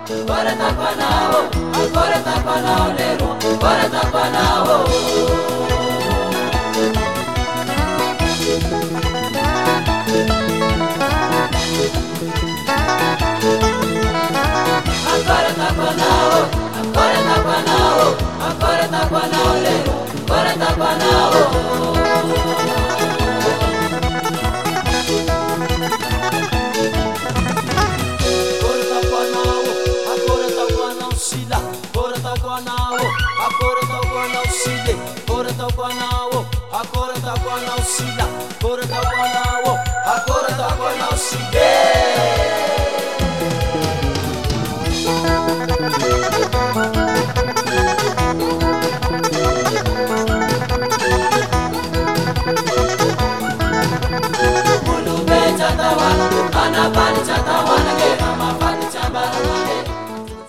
agora tá banal, agora tá banal, lero, agora tá banal. Agora tá banal, agora tá banal, agora tá banal, lero, agora tá banal. Agora tá banal, sila. Agora tá banal, agora tá banal, sila. Mulu be chatawan, anapani chatawan.